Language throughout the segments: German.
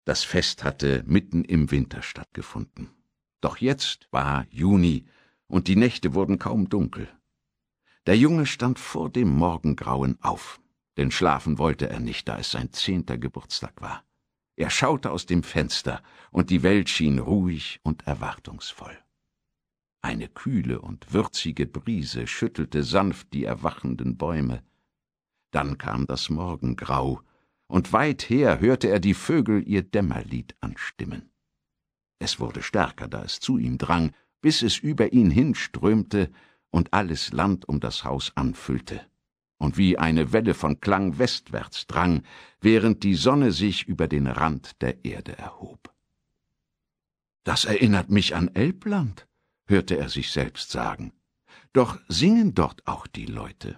Das Fest hatte mitten im Winter stattgefunden. Doch jetzt war Juni, und die Nächte wurden kaum dunkel. Der Junge stand vor dem Morgengrauen auf, denn schlafen wollte er nicht, da es sein 10. Geburtstag war. Er schaute aus dem Fenster, und die Welt schien ruhig und erwartungsvoll. Eine kühle und würzige Brise schüttelte sanft die erwachenden Bäume. Dann kam das Morgengrau, und weit her hörte er die Vögel ihr Dämmerlied anstimmen. Es wurde stärker, da es zu ihm drang, bis es über ihn hinströmte und alles Land um das Haus anfüllte, und wie eine Welle von Klang westwärts drang, während die Sonne sich über den Rand der Erde erhob. »Das erinnert mich an Elbland«, hörte er sich selbst sagen. »Doch singen dort auch die Leute?«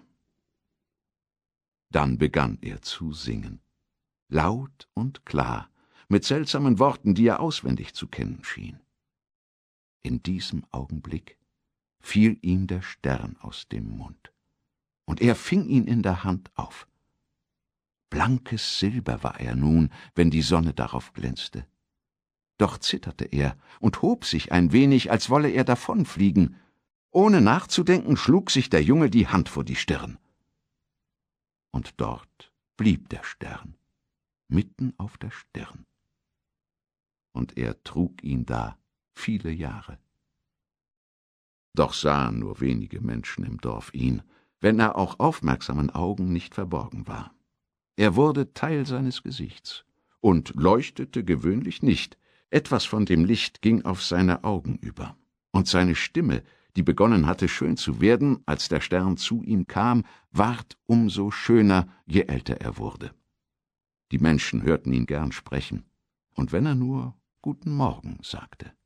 Dann begann er zu singen, laut und klar, mit seltsamen Worten, die er auswendig zu kennen schien. In diesem Augenblick fiel ihm der Stern aus dem Mund, und er fing ihn in der Hand auf. Blankes Silber war er nun, wenn die Sonne darauf glänzte. Doch zitterte er und hob sich ein wenig, als wolle er davonfliegen. Ohne nachzudenken schlug sich der Junge die Hand vor die Stirn. Und dort blieb der Stern, mitten auf der Stirn. Und er trug ihn da viele Jahre. Doch sahen nur wenige Menschen im Dorf ihn, wenn er auch aufmerksamen Augen nicht verborgen war. Er wurde Teil seines Gesichts und leuchtete gewöhnlich nicht. Etwas von dem Licht ging auf seine Augen über, und seine Stimme, die begonnen hatte schön zu werden, als der Stern zu ihm kam, ward umso schöner, je älter er wurde. Die Menschen hörten ihn gern sprechen, und wenn er nur »Guten Morgen« sagte,